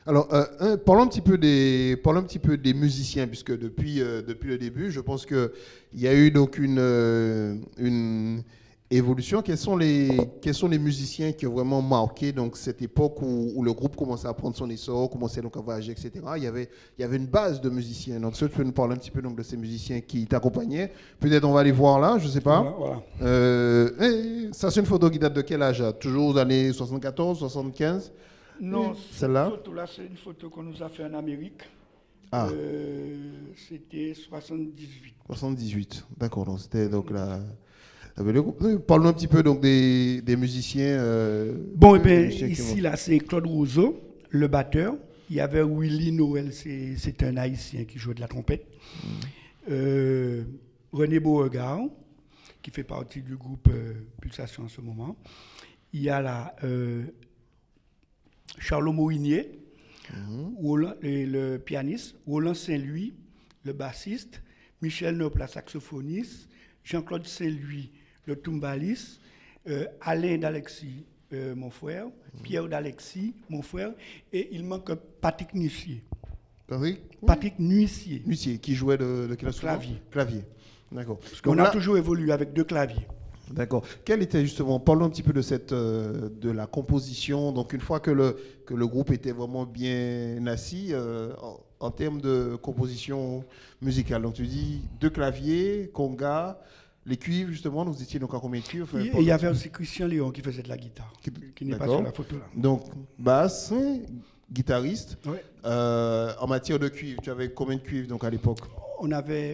Alors, parlons un petit peu des musiciens, puisque depuis le début, je pense qu'il y a eu donc une évolution. Quels sont les musiciens qui ont vraiment marqué donc, cette époque où le groupe commençait à prendre son essor, commençait donc à voyager, etc. Il y avait une base de musiciens. Donc, si tu peux nous parler un petit peu donc, de ces musiciens qui t'accompagnaient. Peut-être on va les voir là, je ne sais Voilà, pas. voilà. Ça, c'est une photo qui date de quel âge? Toujours aux années 74, 75? Non, cette Celle-là? photo-là, c'est une photo qu'on nous a fait en Amérique. Ah. C'était 78. 78, d'accord. Donc c'était donc le groupe. Parle-nous un petit peu donc des musiciens. Bon, Des musiciens qui ici, vont. là, c'est Claude Rousseau, le batteur. Il y avait Willy Noël, c'est un Haïtien qui jouait de la trompette. René Beauregard, qui fait partie du groupe Pulsation en ce moment. Il y a là Charlot Morinier, le pianiste, Roland Saint-Louis, le bassiste, Michel Noble, la saxophoniste, Jean-Claude Saint-Louis, le tumbaliste, Alain D'Alexis, mon frère, Pierre D'Alexis, mon frère, et il manque Patrick Nuissier. Patrick? Patrick Nuissier. Nuissier, qui jouait de quel instrument? Clavier. Clavier. D'accord. On a toujours évolué avec 2 claviers. D'accord. Quel était justement, parlons un petit peu de la composition. Donc une fois que le groupe était vraiment bien assis en termes de composition musicale. Donc tu dis 2 claviers, conga, les cuivres justement. Vous étiez donc à combien de cuivres? Enfin, Et il y avait aussi Christian Léon qui faisait de la guitare, qui n'est pas sur la photo là. Donc basse, guitariste. Ouais. En matière de cuivre, tu avais combien de cuivres donc à l'époque? On avait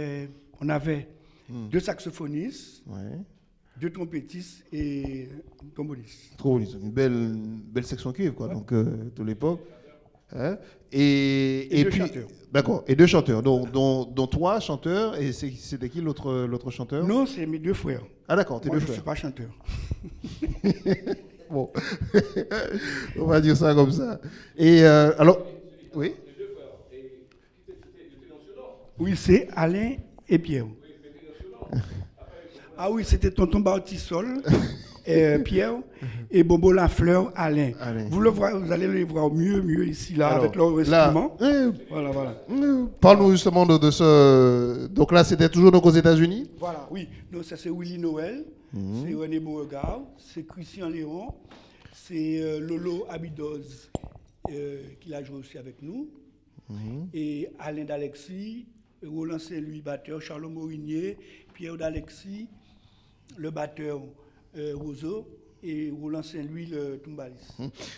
2 saxophonistes, Ouais. 2 trompettistes et un tromboniste. Trop une belle section cuivre quoi. Ouais. Donc de l'époque. Hein? Et Et 2 puis, chanteurs. d'accord, et 2 chanteurs, dont 3 chanteurs, et c'était qui l'autre chanteur? Non, c'est mes 2 frères. Ah d'accord, tes Moi, 2 je ne frères. suis pas chanteur. Bon, on va dire ça comme ça. Et alors, oui, Oui, c'est Alain et Pierre. Ah oui, c'était Tonton Bartisol, Pierre, et Bobo Lafleur, Alain. Alain. Vous allez les voir mieux ici, là, Alors, avec leur là, instrument. Voilà. parle-nous justement de ce. Donc là, c'était toujours donc aux États-Unis. Voilà, oui. Donc, ça, c'est Willy Noël, c'est René Beauregard, c'est Christian Léon, c'est Lolo Abidoz, qui a joué aussi avec nous, et Alain D'Alexis, Roland Saint-Louis, batteur, Charles Morinier, Pierre D'Alexis, le batteur Rousseau, et Roland Saint-Louis, le tumbaliste.